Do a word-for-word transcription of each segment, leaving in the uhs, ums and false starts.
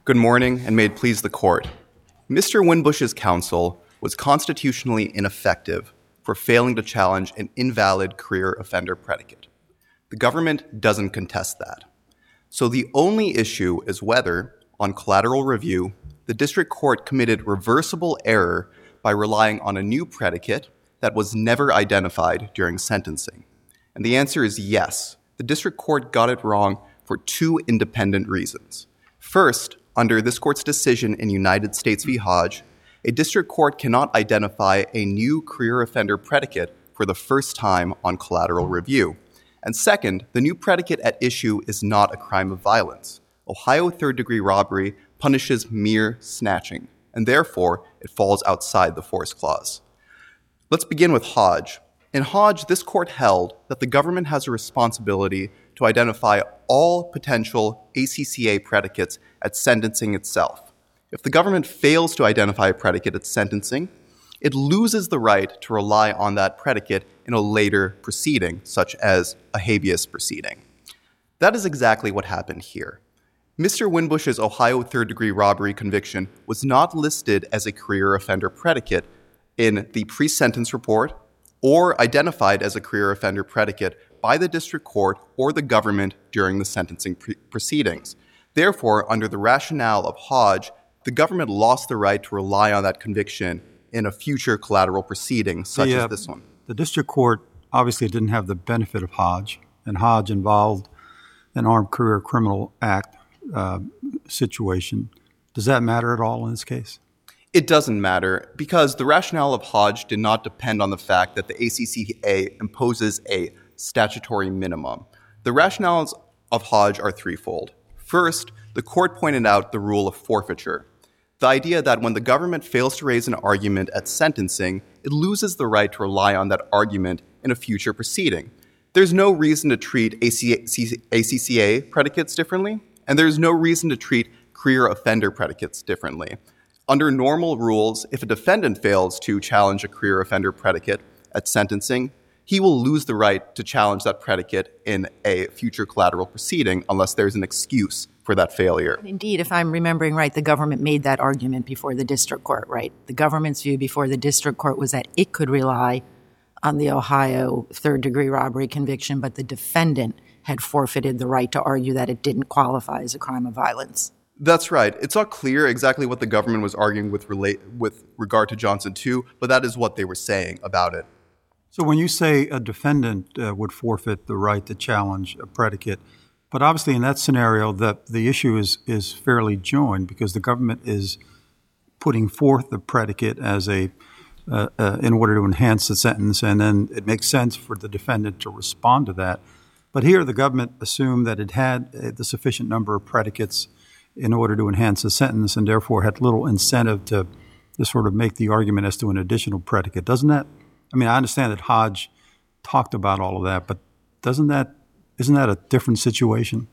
Good morning, and may it please the court. Mister Winbush's counsel was constitutionally ineffective for failing to challenge an invalid career offender predicate. The government doesn't contest that. So the only issue is whether, on collateral review, the district court committed reversible error by relying on a new predicate that was never identified during sentencing. And the answer is yes. The district court got it wrong for two independent reasons. First, under this court's decision in United States v. Hodge, a district court cannot identify a new career offender predicate for the first time on collateral review. And second, the new predicate at issue is not a crime of violence. Ohio third-degree robbery punishes mere snatching, and therefore it falls outside the force clause. Let's begin with Hodge. In Hodge, this court held that the government has a responsibility to identify all potential A C C A predicates at sentencing itself. If the government fails to identify a predicate at sentencing, it loses the right to rely on that predicate in a later proceeding, such as a habeas proceeding. That is exactly what happened here. Mister Winbush's Ohio third-degree robbery conviction was not listed as a career offender predicate in the pre-sentence report or identified as a career offender predicate by the district court or the government during the sentencing pre- proceedings. Therefore, under the rationale of Hodge, the government lost the right to rely on that conviction in a future collateral proceeding, such the, uh, as this one. The district court obviously didn't have the benefit of Hodge, and Hodge involved an Armed Career Criminal Act uh, situation. Does that matter at all in this case? It doesn't matter because the rationale of Hodge did not depend on the fact that the A C C A imposes a statutory minimum. The rationales of Hodge are threefold. First, the court pointed out the rule of forfeiture, the idea that when the government fails to raise an argument at sentencing, it loses the right to rely on that argument in a future proceeding. There's no reason to treat A C C A predicates differently, and there's no reason to treat career offender predicates differently. Under normal rules, if a defendant fails to challenge a career offender predicate at sentencing, he will lose the right to challenge that predicate in a future collateral proceeding unless there's an excuse for that failure. Indeed, if I'm remembering right, the government made that argument before the district court, right? The government's view before the district court was that it could rely on the Ohio third-degree robbery conviction, but the defendant had forfeited the right to argue that it didn't qualify as a crime of violence. That's right. It's not clear exactly what the government was arguing with relate with regard to Johnson two, but that is what they were saying about it. So when you say a defendant uh, would forfeit the right to challenge a predicate, but obviously in that scenario, the, the issue is, is fairly joined because the government is putting forth the predicate as a uh, uh, in order to enhance the sentence, and then it makes sense for the defendant to respond to that. But here the government assumed that it had uh, the sufficient number of predicates in order to enhance the sentence and therefore had little incentive to, to sort of make the argument as to an additional predicate. Doesn't that, I mean, I understand that Hodge talked about all of that, but doesn't that, isn't that a different situation?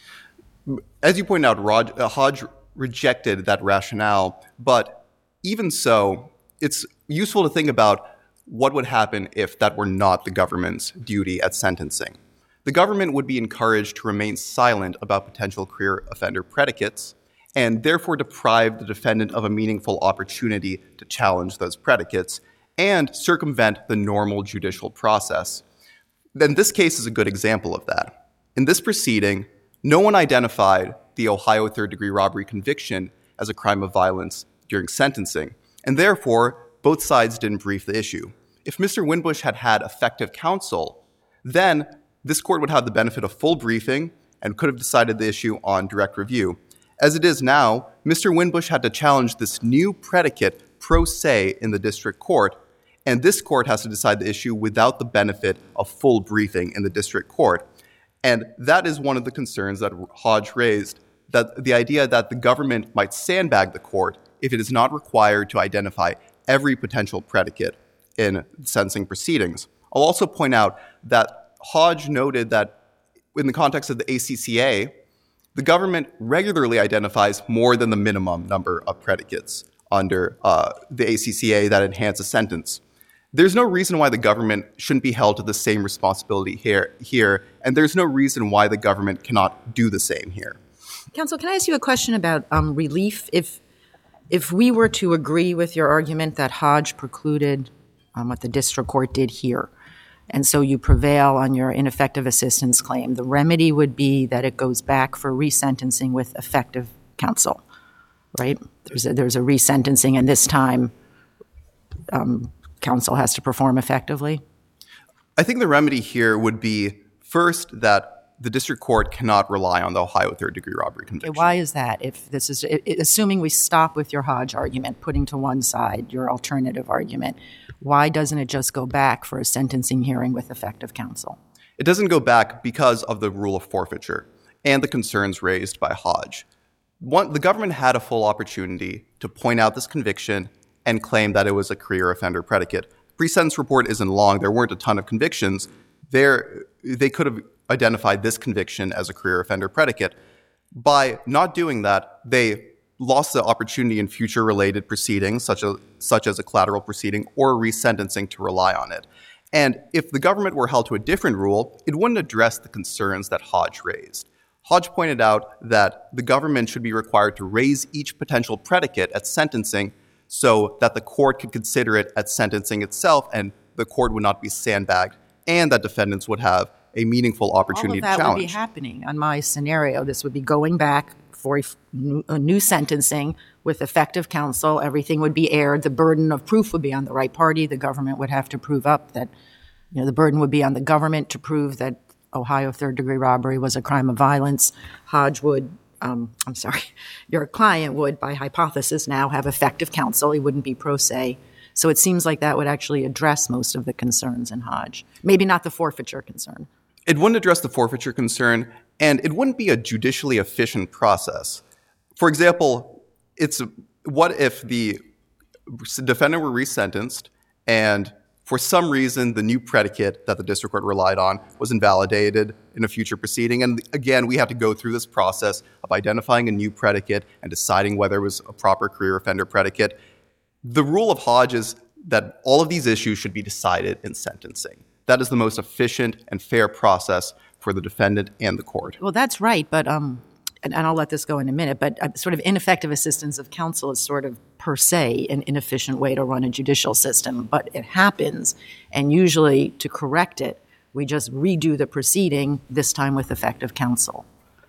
As you point out, Rod, uh, Hodge rejected that rationale, but even so, it's useful to think about what would happen if that were not the government's duty at sentencing. The government would be encouraged to remain silent about potential career offender predicates and therefore deprive the defendant of a meaningful opportunity to challenge those predicates and circumvent the normal judicial process. Then this case is a good example of that. In this proceeding, no one identified the Ohio third-degree robbery conviction as a crime of violence during sentencing, and therefore both sides didn't brief the issue. If Mister Winbush had had effective counsel, then this court would have the benefit of full briefing and could have decided the issue on direct review. As it is now, Mister Winbush had to challenge this new predicate pro se in the district court, and this court has to decide the issue without the benefit of full briefing in the district court. And that is one of the concerns that Hodge raised, that the idea that the government might sandbag the court if it is not required to identify every potential predicate in sentencing proceedings. I'll also point out that Hodge noted that in the context of the A C C A, the government regularly identifies more than the minimum number of predicates under uh, the A C C A that enhance a sentence. There's no reason why the government shouldn't be held to the same responsibility here, here, and there's no reason why the government cannot do the same here. Counsel, can I ask you a question about um, relief? If if we were to agree with your argument that Hodge precluded um, what the district court did here, and so you prevail on your ineffective assistance claim, the remedy would be that it goes back for resentencing with effective counsel, right? There's a, there's a resentencing, and this time um, counsel has to perform effectively? I think the remedy here would be, first, that the district court cannot rely on the Ohio third-degree robbery conviction. Okay, why is that? If this is, it, assuming we stop with your Hodge argument, putting to one side your alternative argument, why doesn't it just go back for a sentencing hearing with effective counsel? It doesn't go back because of the rule of forfeiture and the concerns raised by Hodge. One, the government had a full opportunity to point out this conviction and claim that it was a career offender predicate. The pre-sentence report isn't long. There weren't a ton of convictions. There, they could have identified this conviction as a career offender predicate. By not doing that, they lost the opportunity in future related proceedings, such as, such as a collateral proceeding or resentencing, to rely on it. And if the government were held to a different rule, it wouldn't address the concerns that Hodge raised. Hodge pointed out that the government should be required to raise each potential predicate at sentencing so that the court could consider it at sentencing itself and the court would not be sandbagged, and that defendants would have a meaningful opportunity to challenge. All of that would be happening on my scenario. This would be going back for a, new, a new sentencing with effective counsel. Everything would be aired. The burden of proof would be on the right party. The government would have to prove up that, you know, the burden would be on the government to prove that Ohio third-degree robbery was a crime of violence. Hodge would, um, I'm sorry, your client would, by hypothesis now, have effective counsel. He wouldn't be pro se. So it seems like that would actually address most of the concerns in Hodge. Maybe not the forfeiture concern. It wouldn't address the forfeiture concern, and it wouldn't be a judicially efficient process. For example, it's what if the defendant were resentenced and for some reason the new predicate that the district court relied on was invalidated in a future proceeding. And again, we have to go through this process of identifying a new predicate and deciding whether it was a proper career offender predicate. The rule of Hodge is that all of these issues should be decided in sentencing. That is the most efficient and fair process for the defendant and the court. Well, that's right, but um, and, and I'll let this go in a minute, but uh, sort of ineffective assistance of counsel is sort of per se an inefficient way to run a judicial system, but it happens, and usually to correct it, we just redo the proceeding, this time with effective counsel.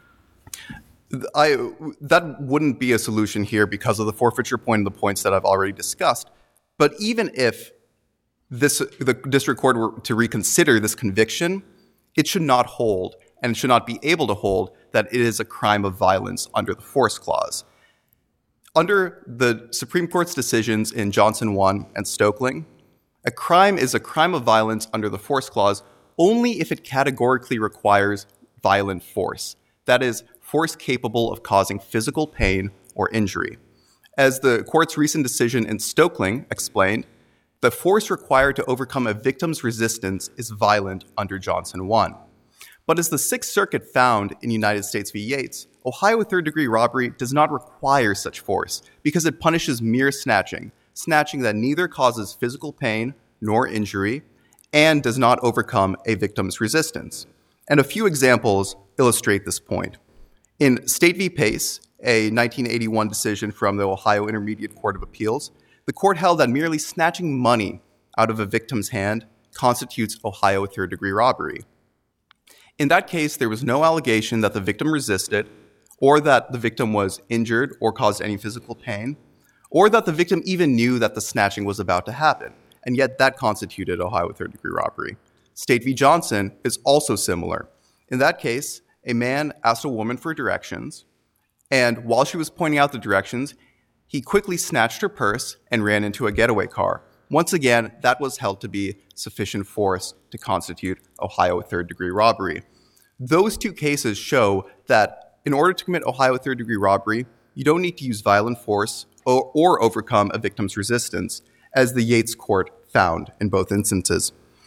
I, that wouldn't be a solution here because of the forfeiture point and the points that I've already discussed. But even if this, the district court were to reconsider this conviction, it should not hold, and it should not be able to hold, that it is a crime of violence under the force clause. Under the Supreme Court's decisions in Johnson one and Stoeckling, a crime is a crime of violence under the force clause only if it categorically requires violent force. That is, force capable of causing physical pain or injury. As the court's recent decision in Stoeckling explained, the force required to overcome a victim's resistance is violent under Johnson one. But as the Sixth Circuit found in United States v. Yates, Ohio third-degree robbery does not require such force because it punishes mere snatching, snatching that neither causes physical pain nor injury and does not overcome a victim's resistance. And a few examples illustrate this point. In State v. Pace, a nineteen eighty-one decision from the Ohio Intermediate Court of Appeals, the court held that merely snatching money out of a victim's hand constitutes Ohio third-degree robbery. In that case, there was no allegation that the victim resisted, or that the victim was injured or caused any physical pain, or that the victim even knew that the snatching was about to happen, and yet that constituted Ohio third-degree robbery. State v. Johnson is also similar. In that case, a man asked a woman for directions, and while she was pointing out the directions, he quickly snatched her purse and ran into a getaway car. Once again, that was held to be sufficient force to constitute Ohio third-degree robbery. Those two cases show that in order to commit Ohio third-degree robbery, you don't need to use violent force or, or overcome a victim's resistance, as the Yates court found in both instances.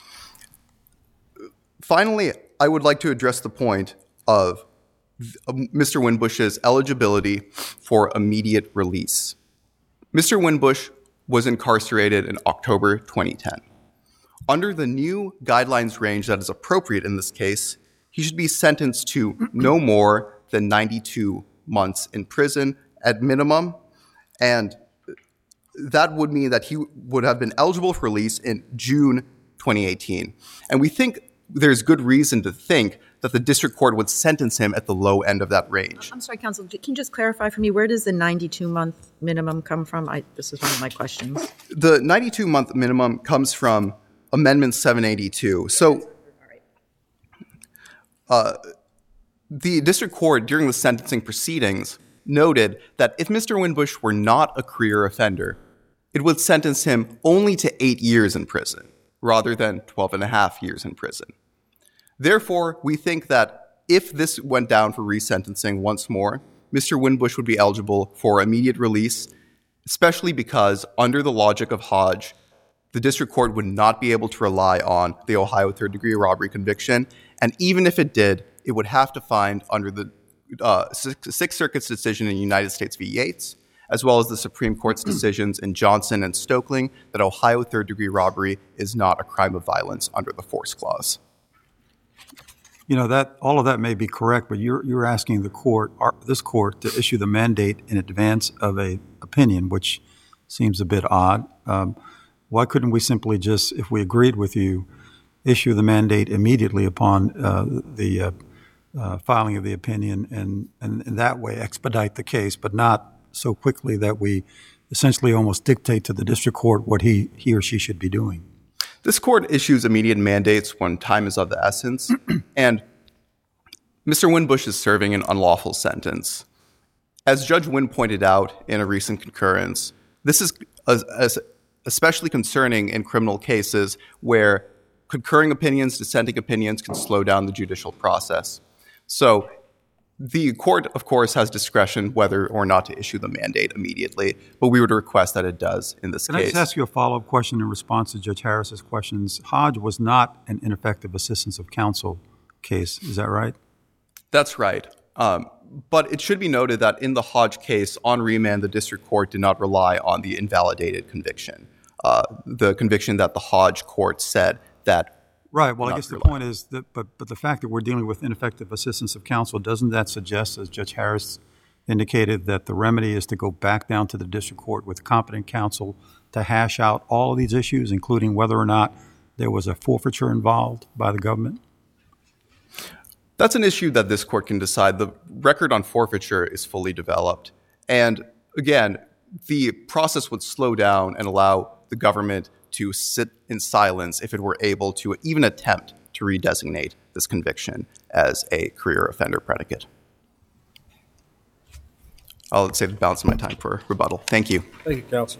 Finally, I would like to address the point of Mister Winbush's eligibility for immediate release. Mister Winbush was incarcerated in October twenty ten. Under the new guidelines range that is appropriate in this case, he should be sentenced to no more than ninety-two months in prison at minimum, and that would mean that he would have been eligible for release in June twenty eighteen. And we think there's good reason to think that the district court would sentence him at the low end of that range. I'm sorry, counsel, can you just clarify for me, where does the ninety-two month minimum come from? I, this is one of my questions. The ninety-two month minimum comes from Amendment seven eighty-two. So uh, the district court, during the sentencing proceedings, noted that if Mister Winbush were not a career offender, it would sentence him only to eight years in prison, rather than twelve and a half years in prison. Therefore, we think that if this went down for resentencing once more, Mister Winbush would be eligible for immediate release, especially because, under the logic of Hodge, the district court would not be able to rely on the Ohio third-degree robbery conviction, and even if it did, it would have to find under the uh, Sixth Circuit's decision in United States v. Yates, as well as the Supreme Court's decisions in Johnson and Stoeckling, that Ohio third-degree robbery is not a crime of violence under the Force Clause. You know, that all of that may be correct, but you're you're asking the court, our, this court, to issue the mandate in advance of a opinion, which seems a bit odd. Um, why couldn't we simply just, if we agreed with you, issue the mandate immediately upon uh, the uh, uh, filing of the opinion, and, and in that way expedite the case, but not so quickly that we essentially almost dictate to the district court what he he or she should be doing? This court issues immediate mandates when time is of the essence, and Mister Winbush is serving an unlawful sentence. As Judge Wynn pointed out in a recent concurrence, this is as, as especially concerning in criminal cases where concurring opinions, dissenting opinions can slow down the judicial process. So the court, of course, has discretion whether or not to issue the mandate immediately, but we would request that it does in this Can case. I just ask you a follow-up question in response to Judge Harris's questions? Hodge was not an ineffective assistance of counsel case, is that right? That's right. Um, but it should be noted that in the Hodge case, on remand, the district court did not rely on the invalidated conviction, uh, the conviction that the Hodge court said that. Right. Well, I guess the point is that, but but the fact that we're dealing with ineffective assistance of counsel, doesn't that suggest, as Judge Harris indicated, that the remedy is to go back down to the district court with competent counsel to hash out all of these issues, including whether or not there was a forfeiture involved by the government? That's an issue that this court can decide. The record on forfeiture is fully developed. And again, the process would slow down and allow the government to sit in silence if it were able to even attempt to redesignate this conviction as a career offender predicate. I'll save the balance of my time for rebuttal. Thank you. Thank you, counsel.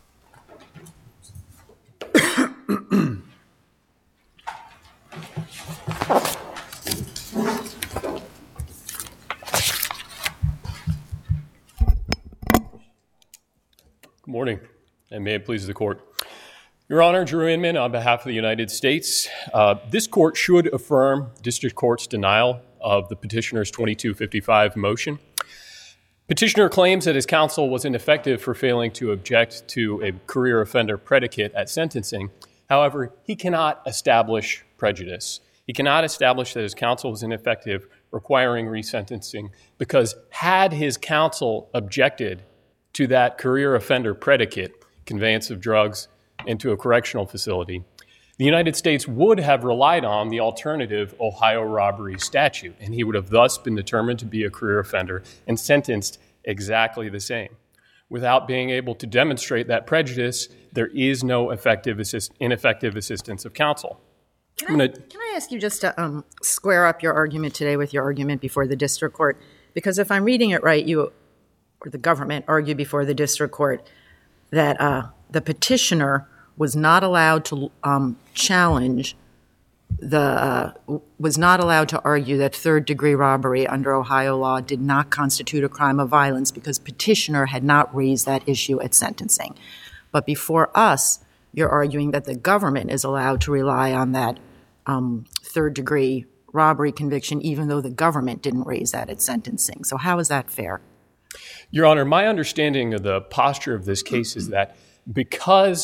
Good morning, and may it please the court. Your Honor, Drew Inman, on behalf of the United States, uh, this court should affirm district court's denial of the petitioner's twenty-two fifty-five motion. Petitioner claims that his counsel was ineffective for failing to object to a career offender predicate at sentencing. However, he cannot establish prejudice. He cannot establish that his counsel was ineffective, requiring resentencing, because had his counsel objected to that career offender predicate, conveyance of drugs into a correctional facility, the United States would have relied on the alternative Ohio robbery statute, and he would have thus been determined to be a career offender and sentenced exactly the same. Without being able to demonstrate that prejudice, there is no effective assist- ineffective assistance of counsel. Can I, can I ask you just to um, square up your argument today with your argument before the district court? Because if I'm reading it right, you or the government argued before the district court that uh, the petitioner was not allowed to um, challenge the, uh, was not allowed to argue that third-degree robbery under Ohio law did not constitute a crime of violence because petitioner had not raised that issue at sentencing. But before us, you're arguing that the government is allowed to rely on that um, third-degree robbery conviction even though the government didn't raise that at sentencing. So how is that fair? Your Honor, my understanding of the posture of this case is that because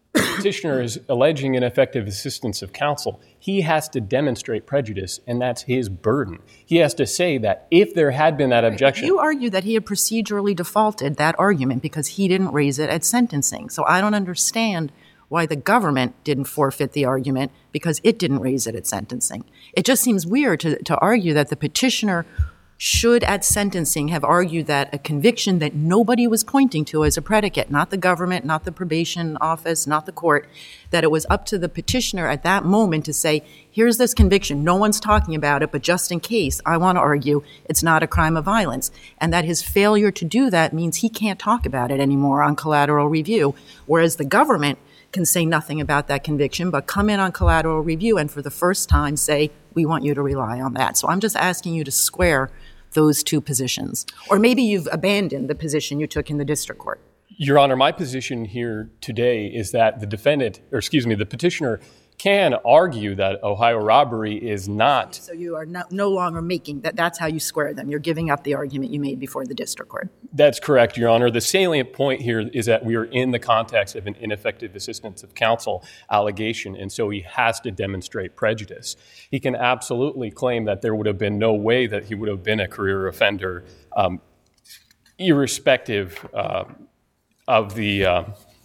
the petitioner is alleging ineffective assistance of counsel, he has to demonstrate prejudice, and that's his burden. He has to say that if there had been that objection... You argue that he had procedurally defaulted that argument because he didn't raise it at sentencing. So I don't understand why the government didn't forfeit the argument because it didn't raise it at sentencing. It just seems weird to, to argue that the petitioner should at sentencing have argued that a conviction that nobody was pointing to as a predicate, not the government, not the probation office, not the court, that it was up to the petitioner at that moment to say, here's this conviction, no one's talking about it, but just in case, I want to argue it's not a crime of violence. And that his failure to do that means he can't talk about it anymore on collateral review, whereas the government can say nothing about that conviction, but come in on collateral review and for the first time say, we want you to rely on that. So I'm just asking you to square those two positions. Or maybe you've abandoned the position you took in the district court. Your Honor, my position here today is that the defendant, or excuse me, the petitioner can argue that Ohio robbery is not... So you are no, no longer making, that. that's how you square them. You're giving up the argument you made before the district court. That's correct, Your Honor. The salient point here is that we are in the context of an ineffective assistance of counsel allegation, and so he has to demonstrate prejudice. He can absolutely claim that there would have been no way that he would have been a career offender, um, irrespective uh, of the... Uh,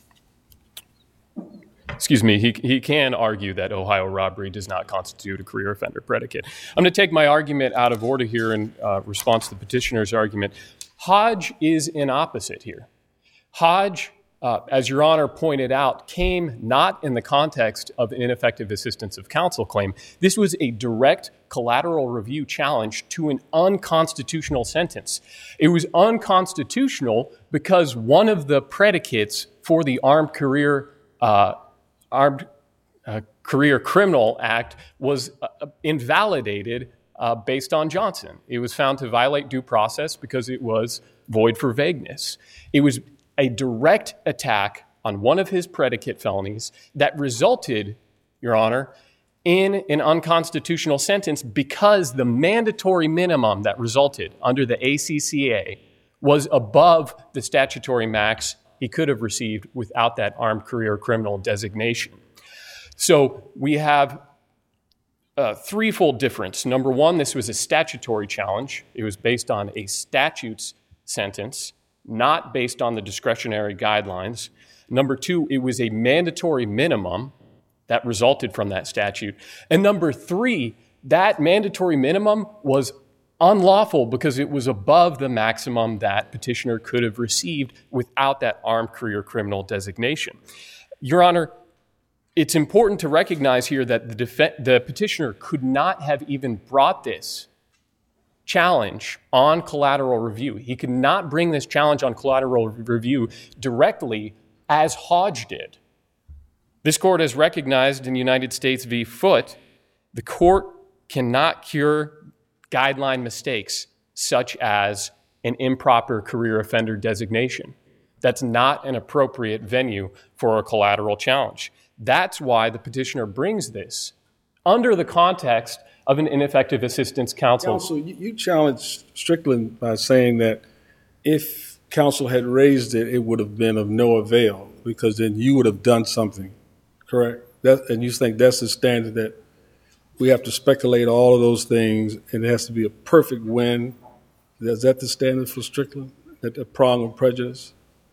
Excuse me, he, he can argue that Ohio robbery does not constitute a career offender predicate. I'm going to take my argument out of order here in uh, response to the petitioner's argument. Hodge is an opposite here. Hodge, uh, as Your Honor pointed out, came not in the context of an ineffective assistance of counsel claim. This was a direct collateral review challenge to an unconstitutional sentence. It was unconstitutional because one of the predicates for the Armed Career uh, Armed uh, Career Criminal Act was uh, invalidated uh, based on Johnson. It was found to violate due process because it was void for vagueness. It was a direct attack on one of his predicate felonies that resulted, Your Honor, in an unconstitutional sentence because the mandatory minimum that resulted under the A C C A was above the statutory max he could have received without that armed career criminal designation. So we have a threefold difference. Number one, this was a statutory challenge. It was based on a statute's sentence, not based on the discretionary guidelines. Number two, it was a mandatory minimum that resulted from that statute. And number three, that mandatory minimum was unlawful because it was above the maximum that petitioner could have received without that armed career criminal designation. Your Honor, it's important to recognize here that the, def- the petitioner could not have even brought this challenge on collateral review. He could not bring this challenge on collateral review directly as Hodge did. This court has recognized in United States v. Foote, the court cannot cure guideline mistakes such as an improper career offender designation. That's not an appropriate venue for a collateral challenge. That's why the petitioner brings this under the context of an ineffective assistance counsel. Counsel, you, you challenged Strickland by saying that if counsel had raised it, it would have been of no avail because then you would have done something, correct? That, and you think that's the standard that we have to speculate all of those things and it has to be a perfect win? Is that the standard for Strickland, that a prong of prejudice?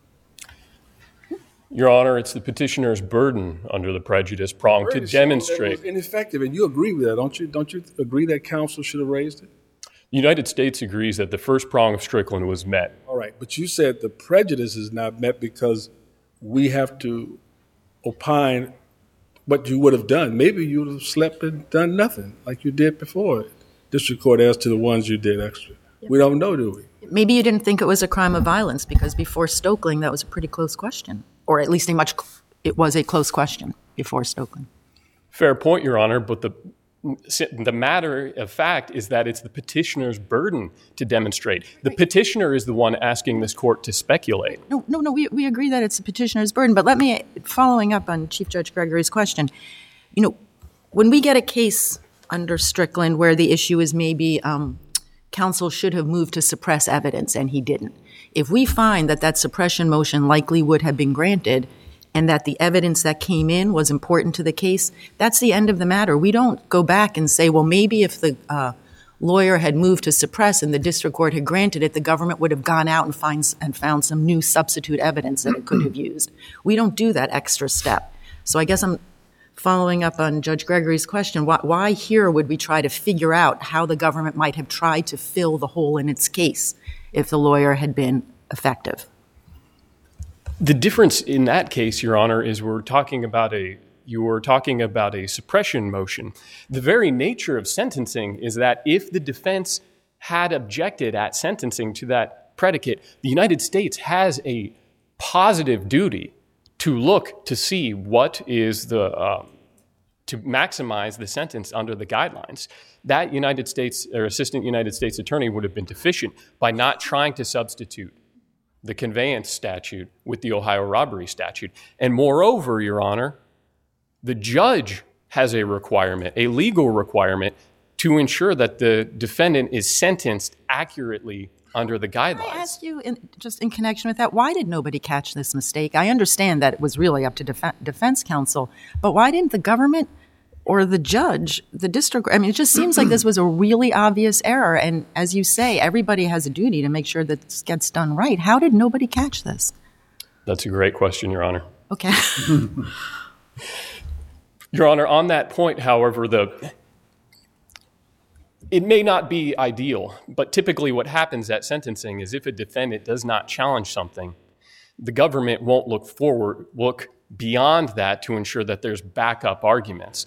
Your Honor, it's the petitioner's burden under the prejudice prong to demonstrate. It was ineffective, and you agree with that, don't you? Don't you agree that counsel should have raised it? The United States agrees that the first prong of Strickland was met. All right, but you said the prejudice is not met because we have to opine what you would have done. Maybe you would have slept and done nothing like you did before. District court as to the ones you did extra. Yep. We don't know, do we? Maybe you didn't think it was a crime of violence because before Stoeckling, that was a pretty close question. Or at least a much, it was a close question before Stoeckling. Fair point, Your Honor, but the the matter of fact is that it's the petitioner's burden to demonstrate. The right. petitioner is the one asking this court to speculate. No, no, no, we, we agree that it's the petitioner's burden, but let me, following up on Chief Judge Gregory's question, you know, when we get a case under Strickland where the issue is maybe um, counsel should have moved to suppress evidence and he didn't, if we find that that suppression motion likely would have been granted, and that the evidence that came in was important to the case, that's the end of the matter. We don't go back and say, well, maybe if the uh, lawyer had moved to suppress and the district court had granted it, the government would have gone out and, find, and found some new substitute evidence that it could have used. We don't do that extra step. So I guess I'm following up on Judge Gregory's question. Why, why here would we try to figure out how the government might have tried to fill the hole in its case if the lawyer had been effective? The difference in that case, Your Honor, is we're talking about a you were talking about a suppression motion. The very nature of sentencing is that if the defense had objected at sentencing to that predicate, the United States has a positive duty to look to see what is the um, to maximize the sentence under the guidelines. That United States or Assistant United States Attorney would have been deficient by not trying to substitute the conveyance statute with the Ohio robbery statute. And moreover, Your Honor, the judge has a requirement, a legal requirement, to ensure that the defendant is sentenced accurately under the guidelines. Can I ask you, in, just in connection with that, why did nobody catch this mistake? I understand that it was really up to def- defense counsel, but why didn't the government or the judge, the district, I mean, it just seems like this was a really obvious error. And as you say, everybody has a duty to make sure that this gets done right. How did nobody catch this? That's a great question, Your Honor. Okay. Your Honor, on that point, however, the it may not be ideal, but typically what happens at sentencing is if a defendant does not challenge something, the government won't look forward, look beyond that to ensure that there's backup arguments.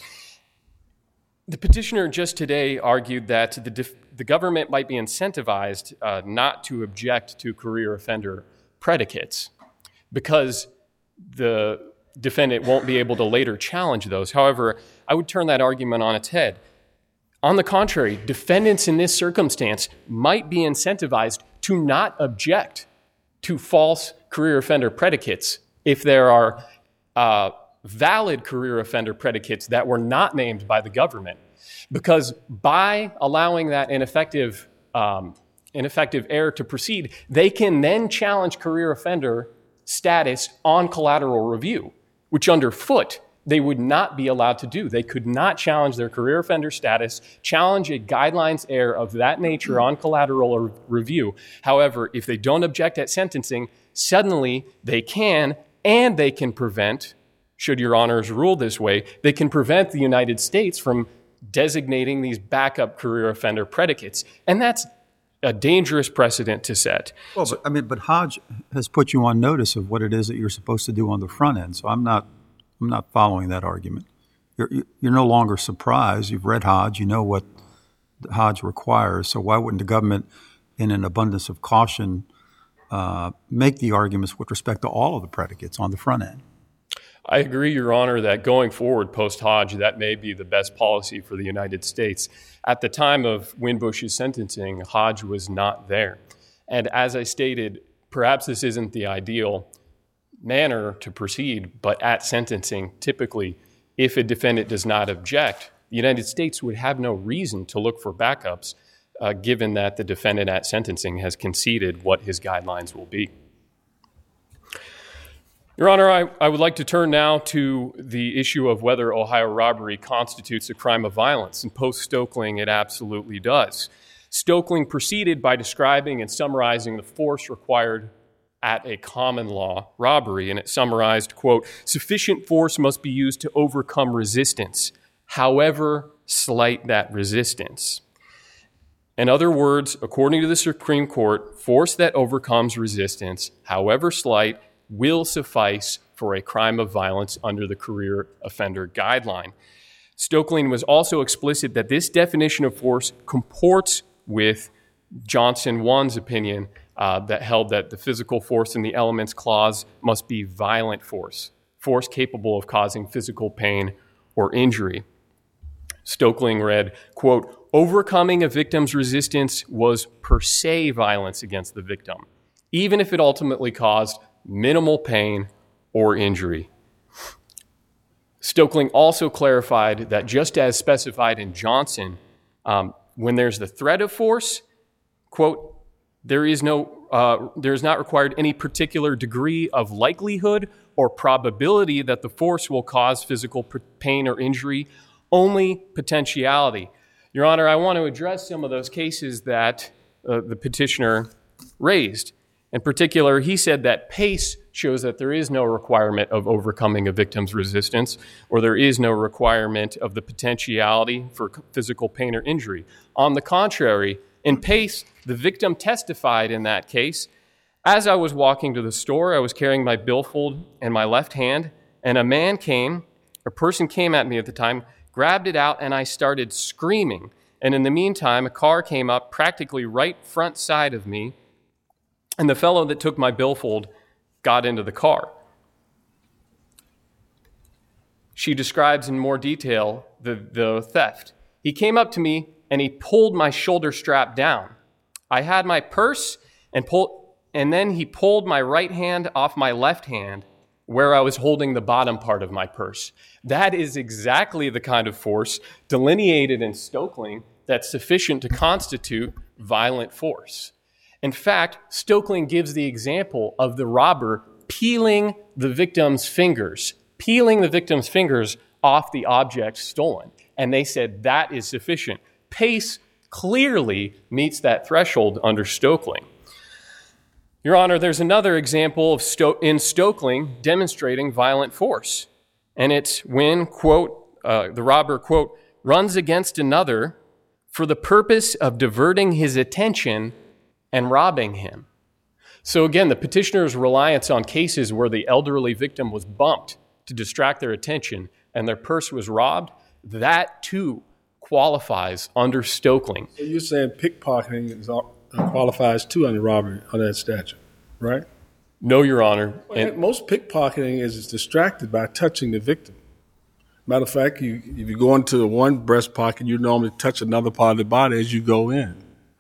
The petitioner just today argued that the, def- the government might be incentivized uh, not to object to career offender predicates because the defendant won't be able to later challenge those. However, I would turn that argument on its head. On the contrary, defendants in this circumstance might be incentivized to not object to false career offender predicates if there are uh, valid career offender predicates that were not named by the government. Because by allowing that ineffective, um, ineffective error to proceed, they can then challenge career offender status on collateral review, which under Foote, they would not be allowed to do. They could not challenge their career offender status, challenge a guidelines error of that nature on collateral re- review. However, if they don't object at sentencing, suddenly they can, and they can prevent, should Your Honors rule this way, they can prevent the United States from designating these backup career offender predicates. And that's a dangerous precedent to set. Well, but, I mean, but Hodge has put you on notice of what it is that you're supposed to do on the front end. So I'm not, I'm not following that argument. You're, you're no longer surprised. You've read Hodge. You know what Hodge requires. So why wouldn't the government, in an abundance of caution, uh, make the arguments with respect to all of the predicates on the front end? I agree, Your Honor, that going forward post-Hodge, that may be the best policy for the United States. At the time of Winbush's sentencing, Hodge was not there. And as I stated, perhaps this isn't the ideal manner to proceed, but at sentencing, typically, if a defendant does not object, the United States would have no reason to look for backups, uh, given that the defendant at sentencing has conceded what his guidelines will be. Your Honor, I, I would like to turn now to the issue of whether Ohio robbery constitutes a crime of violence. And post-Stoeckling, it absolutely does. Stoeckling proceeded by describing and summarizing the force required at a common law robbery, and it summarized, quote, sufficient force must be used to overcome resistance, however slight that resistance. In other words, according to the Supreme Court, force that overcomes resistance, however slight, will suffice for a crime of violence under the career offender guideline. Stoeckling was also explicit that this definition of force comports with Johnson one's opinion uh, that held that the physical force in the elements clause must be violent force, force capable of causing physical pain or injury. Stoeckling read, quote, overcoming a victim's resistance was per se violence against the victim, even if it ultimately caused minimal pain or injury. Stoeckling also clarified that just as specified in Johnson, um, when there's the threat of force, quote, there is no, uh, there is not required any particular degree of likelihood or probability that the force will cause physical pain or injury, only potentiality. Your Honor, I want to address some of those cases that uh, the petitioner raised. In particular, he said that PACE shows that there is no requirement of overcoming a victim's resistance, or there is no requirement of the potentiality for physical pain or injury. On the contrary, in PACE, the victim testified in that case, as I was walking to the store, I was carrying my billfold in my left hand, and a man came, a person came at me at the time, grabbed it out, and I started screaming. And in the meantime, a car came up practically right front side of me, and the fellow that took my billfold got into the car. She describes in more detail the, the theft. He came up to me and he pulled my shoulder strap down. I had my purse and pulled, and then he pulled my right hand off my left hand where I was holding the bottom part of my purse. That is exactly the kind of force delineated in Stoeckling that's sufficient to constitute violent force. In fact, Stoeckling gives the example of the robber peeling the victim's fingers, peeling the victim's fingers off the object stolen. And they said that is sufficient. PACE clearly meets that threshold under Stoeckling. Your Honor, there's another example of Sto- in Stoeckling demonstrating violent force. And it's when, quote, uh, the robber, quote, runs against another for the purpose of diverting his attention and robbing him. So again, the petitioner's reliance on cases where the elderly victim was bumped to distract their attention and their purse was robbed, that too qualifies under Stoeckling. So you're saying pickpocketing is, uh, qualifies too under robbery under that statute, right? No, Your Honor. Well, and most pickpocketing is distracted by touching the victim. Matter of fact, you, if you go into one breast pocket, you normally touch another part of the body as you go in.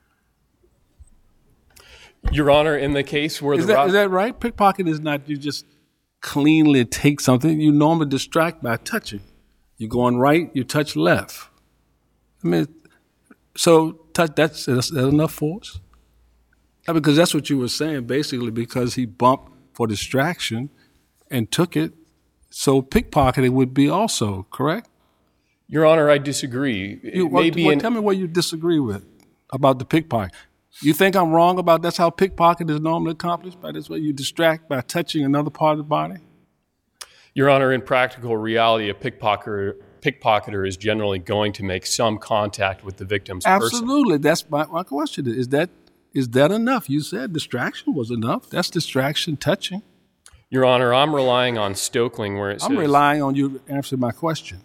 Your Honor, in the case where is the that, rob- is that right? Pickpocket is not you just cleanly take something. You normally distract by touching. You're going right, you touch left. I mean, so touch, that's, that's that enough force? Yeah, because that's what you were saying, basically, because he bumped for distraction and took it. So pickpocketing would be also, correct? Your Honor, I disagree. You, what, Maybe what, in- tell me what you disagree with about the pickpocket. You think I'm wrong about that's how pickpocket is normally accomplished? By this way, you distract by touching another part of the body? Your Honor, in practical reality, a pickpocketer, pickpocketer is generally going to make some contact with the victim's person. Absolutely. That's my, my question. Is that is that enough? You said distraction was enough. That's distraction touching. Your Honor, I'm relying on Stoeckling where it says... I'm relying on you to answer my question.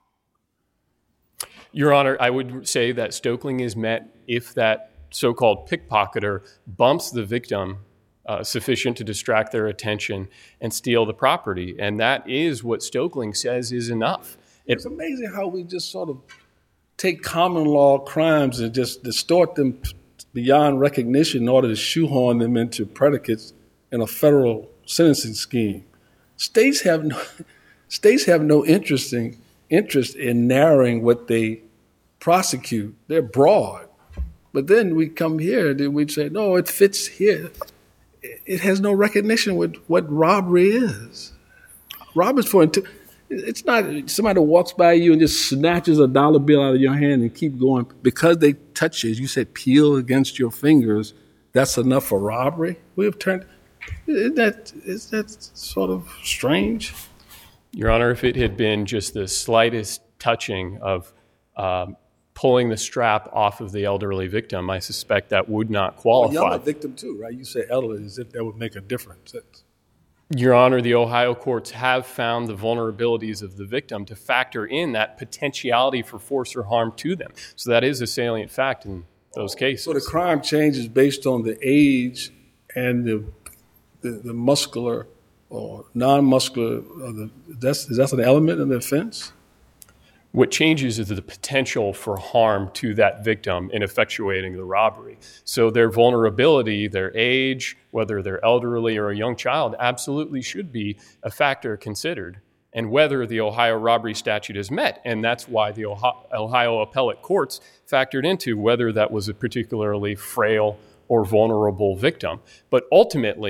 Your Honor, I would say that Stoeckling is met if that so-called pickpocketer bumps the victim uh, sufficient to distract their attention and steal the property. And that is what Stoeckling says is enough. It, it's amazing how we just sort of take common law crimes and just distort them beyond recognition in order to shoehorn them into predicates in a federal sentencing scheme. States have no, states have no interest in, interest in narrowing what they prosecute. They're broad. But then we come here and we'd say, no, it fits here. It has no recognition with what robbery is. Robbery's for, it's not somebody walks by you and just snatches a dollar bill out of your hand and keep going. Because they touch you, as you said, peel against your fingers, that's enough for robbery? We have turned, isn't that, is that sort of strange? Your Honor, if it had been just the slightest touching of um, pulling the strap off of the elderly victim, I suspect that would not qualify. Well, you're a victim too, right? You say elderly as if that would make a difference. Your Honor, the Ohio courts have found the vulnerabilities of the victim to factor in that potentiality for force or harm to them. So that is a salient fact in those cases. So the crime changes based on the age and the the, the muscular or non-muscular. Or the, that's, is that an element in the offense? What changes is the potential for harm to that victim in effectuating the robbery. So their vulnerability, their age, whether they're elderly or a young child, absolutely should be a factor considered, and whether the Ohio robbery statute is met. And that's why the Ohio, Ohio appellate courts factored into whether that was a particularly frail or vulnerable victim. But ultimately,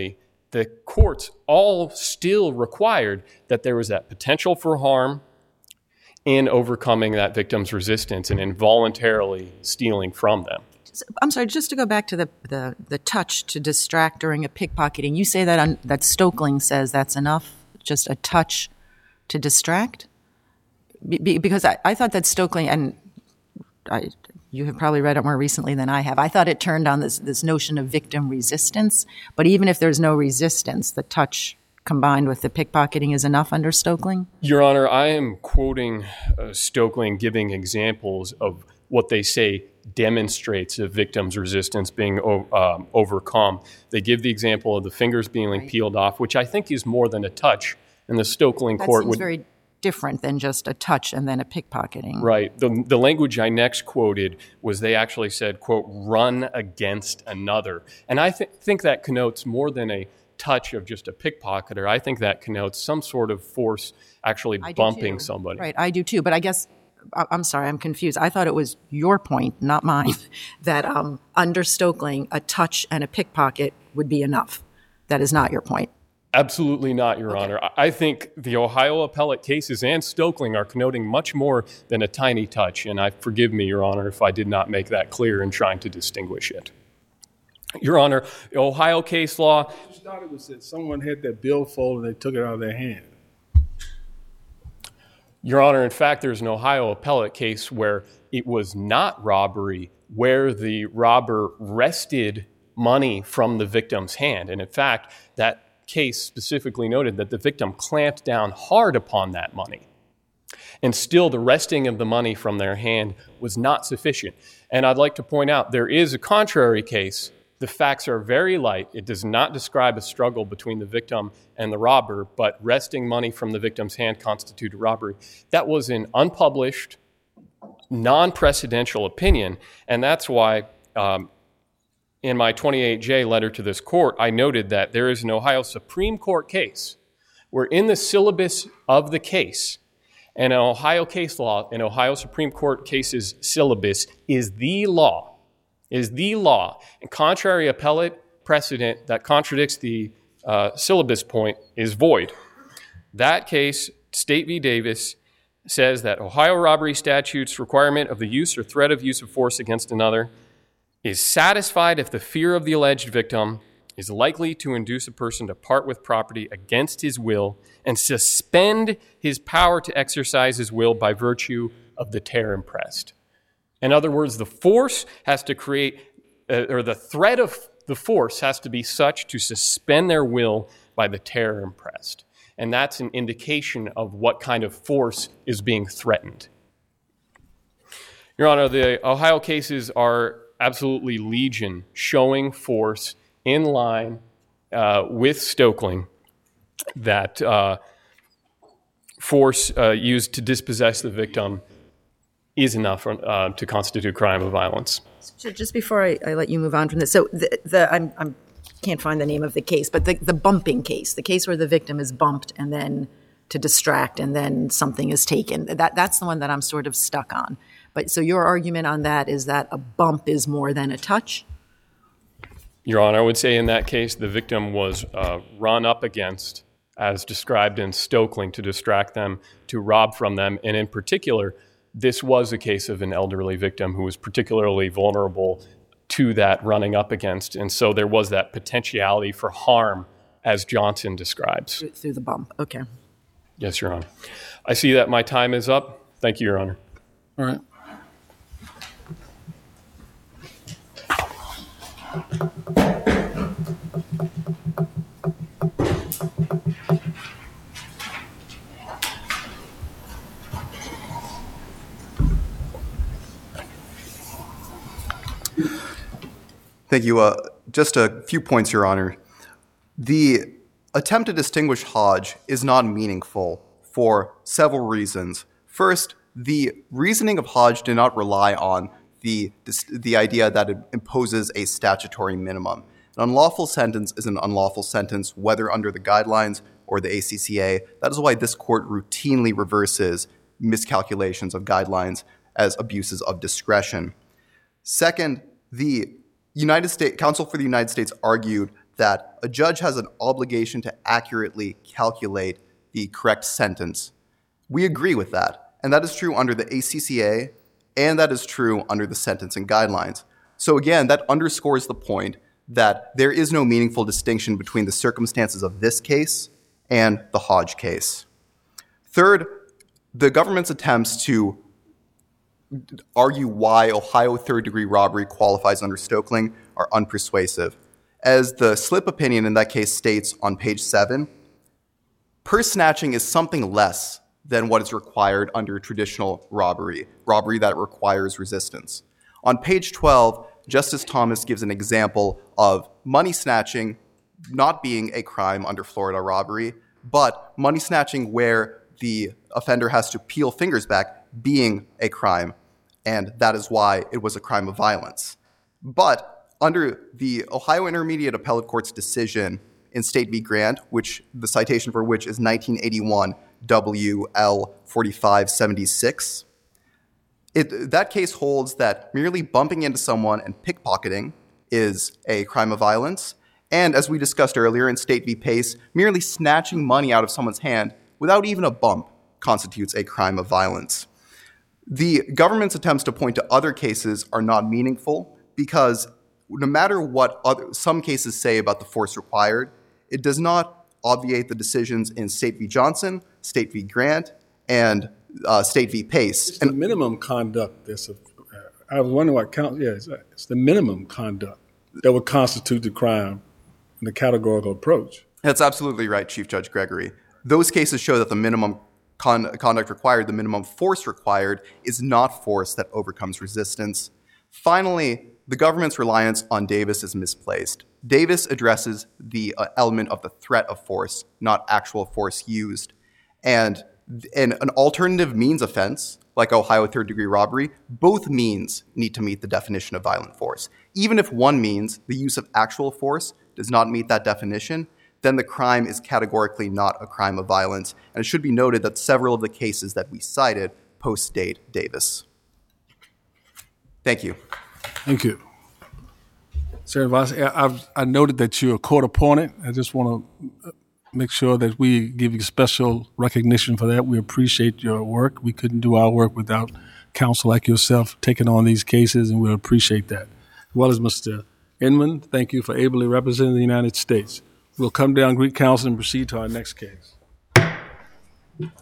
the courts all still required that there was that potential for harm in overcoming that victim's resistance and involuntarily stealing from them. I'm sorry, just to go back to the, the, the touch to distract during a pickpocketing, you say that on, that Stoeckling says that's enough, just a touch to distract? Be, because I, I thought that Stoeckling, and I, you have probably read it more recently than I have, I thought it turned on this, this notion of victim resistance, but even if there's no resistance, the touch combined with the pickpocketing is enough under Stoeckling? Your Honor, I am quoting uh, Stoeckling giving examples of what they say demonstrates a victim's resistance being um, overcome. They give the example of the fingers being right. peeled off, which I think is more than a touch. And the Stoeckling that court seems would very different than just a touch and then a pickpocketing. Right. The, the language I next quoted was they actually said, quote, run against another. And I th- think that connotes more than a touch of just a pickpocketer. I think that connotes some sort of force actually I bumping somebody. Right, I do too. But I guess, I'm sorry, I'm confused. I thought it was your point, not mine, that um, under Stoeckling, a touch and a pickpocket would be enough. That is not your point. Absolutely not, Your okay. Honor. I think the Ohio appellate cases and Stoeckling are connoting much more than a tiny touch, and I forgive me, Your Honor, if I did not make that clear in trying to distinguish it. Your Honor, Ohio case law... I just thought it was that someone had that billfold and they took it out of their hand. Your Honor, in fact, there's an Ohio appellate case where it was not robbery, where the robber wrested money from the victim's hand. And in fact, that case specifically noted that the victim clamped down hard upon that money. And still, the wresting of the money from their hand was not sufficient. And I'd like to point out, there is a contrary case. The facts are very light. It does not describe a struggle between the victim and the robber, but wresting money from the victim's hand constituted robbery. That was an unpublished, non-precedential opinion, and that's why um, in my twenty-eight J letter to this court, I noted that there is an Ohio Supreme Court case where in the syllabus of the case, and an Ohio case law, an Ohio Supreme Court case's syllabus is the law, is the law, and contrary appellate precedent that contradicts the uh, syllabus point is void. That case, State v. Davis, says that Ohio robbery statute's requirement of the use or threat of use of force against another is satisfied if the fear of the alleged victim is likely to induce a person to part with property against his will and suspend his power to exercise his will by virtue of the terror impressed. In other words, the force has to create, uh, or the threat of the force has to be such to suspend their will by the terror impressed. And that's an indication of what kind of force is being threatened. Your Honor, the Ohio cases are absolutely legion, showing force in line uh, with Stoeckling, that uh, force uh, used to dispossess the victim is enough uh, to constitute crime of violence. So just before I, I let you move on from this, so the, the I'm, I'm can't find the name of the case, but the, the bumping case, the case where the victim is bumped and then to distract and then something is taken, that that's the one that I'm sort of stuck on. But so your argument on that is that a bump is more than a touch? Your Honor, I would say in that case the victim was uh, run up against, as described in Stoeckling, to distract them, to rob from them, and in particular, this was a case of an elderly victim who was particularly vulnerable to that running up against, and so there was that potentiality for harm, as Johnson describes. Through, through the bump, okay. Yes, Your Honor. I see that my time is up. Thank you, Your Honor. All right. Thank you. Uh, just a few points, Your Honor. The attempt to distinguish Hodge is not meaningful for several reasons. First, the reasoning of Hodge did not rely on the, the idea that it imposes a statutory minimum. An unlawful sentence is an unlawful sentence, whether under the guidelines or the A C C A. That is why this court routinely reverses miscalculations of guidelines as abuses of discretion. Second, the United States Counsel for the United States argued that a judge has an obligation to accurately calculate the correct sentence. We agree with that, and that is true under the A C C A, and that is true under the sentencing guidelines. So again, that underscores the point that there is no meaningful distinction between the circumstances of this case and the Hodge case. Third, the government's attempts to argue why Ohio third-degree robbery qualifies under Stoeckling are unpersuasive. As the slip opinion in that case states on page seven, purse snatching is something less than what is required under traditional robbery, robbery that requires resistance. On page twelve, Justice Thomas gives an example of money snatching not being a crime under Florida robbery, but money snatching where the offender has to peel fingers back being a crime, and that is why it was a crime of violence. But under the Ohio Intermediate Appellate Court's decision in State v. Grant, which the citation for which is nineteen eighty-one W L forty-five seventy-six, it, that case holds that merely bumping into someone and pickpocketing is a crime of violence, and as we discussed earlier in State v. Pace, merely snatching money out of someone's hand without even a bump constitutes a crime of violence. The government's attempts to point to other cases are not meaningful because no matter what other, some cases say about the force required, it does not obviate the decisions in State v. Johnson, State v. Grant, and uh, State v. Pace. It's the minimum conduct. That's a, I was wondering what count. Yeah, it's, it's the minimum conduct that would constitute the crime in the categorical approach. That's absolutely right, Chief Judge Gregory. Those cases show that the minimum con- conduct required, the minimum force required, is not force that overcomes resistance. Finally, the government's reliance on Davis is misplaced. Davis addresses the uh, element of the threat of force, not actual force used. And in an alternative means offense, like Ohio third-degree robbery, both means need to meet the definition of violent force. Even if one means, the use of actual force, does not meet that definition, then the crime is categorically not a crime of violence. And it should be noted that several of the cases that we cited post-date Davis. Thank you. Thank you. Sir Voss, I, I noted that you're a court opponent. I just want to make sure that we give you special recognition for that. We appreciate your work. We couldn't do our work without counsel like yourself taking on these cases, and we appreciate that. As well as Mister Inman, thank you for ably representing the United States. We'll come down, greet counsel, and proceed to our next case.